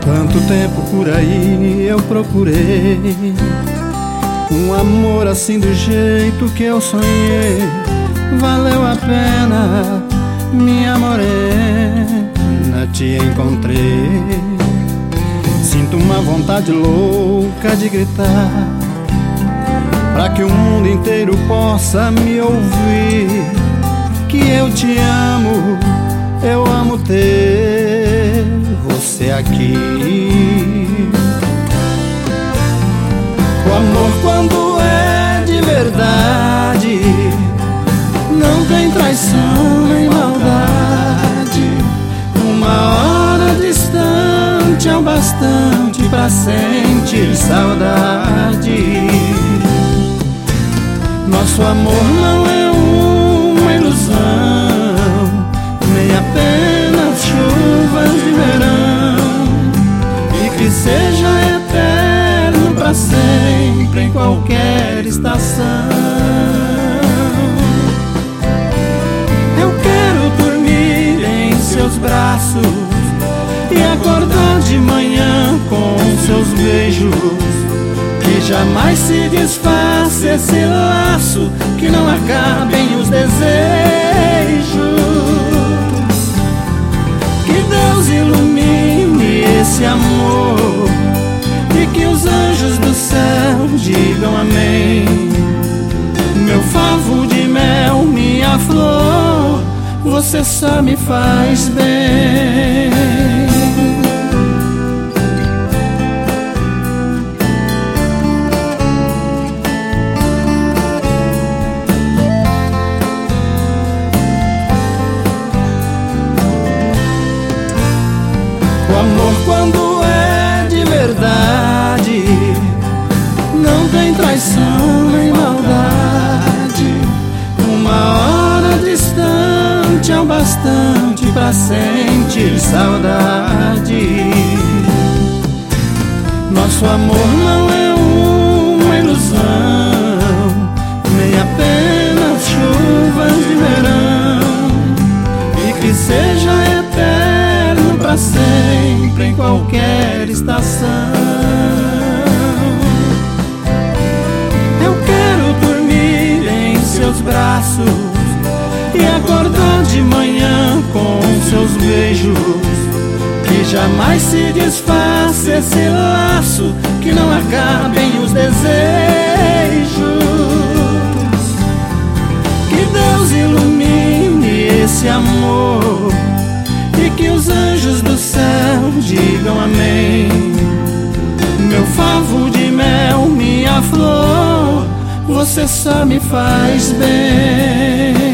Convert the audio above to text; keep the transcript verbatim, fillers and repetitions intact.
Quanto tempo por aí eu procurei um amor assim do jeito que eu sonhei. Valeu a pena, minha morena, te encontrei. Sinto uma vontade louca de gritar, pra que o mundo inteiro possa me ouvir, que eu te amo, eu amo ter você aqui. O amor, quando é de verdade, não tem traição nem maldade. Uma hora distante é o bastante pra sentir saudade. Nosso amor não é uma ilusão, nem apenas chuvas de verão, e que seja eterno pra sempre em qualquer estação. Eu quero dormir em seus braços e acordar de manhã com seus beijos, que jamais se desfaça esse laço, que não acabem os desejos. Que Deus ilumine esse amor e que os anjos do céu digam amém. Meu favo de mel, minha flor, você só me faz bem. O amor, quando é de verdade, não tem traição nem maldade. Uma hora distante é o bastante pra sentir saudade. Nosso amor não é uma ilusão, nem apenas chuvas de verão, e que seja eterno pra sempre em qualquer estação. Eu quero dormir em seus braços e acordar de manhã com seus beijos, que jamais se desfaça esse laço, que não acabem os desejos. Que Deus ilumine esse amor e que os anjos do céu digam amém. Meu favo de mel, minha flor, você só me faz bem.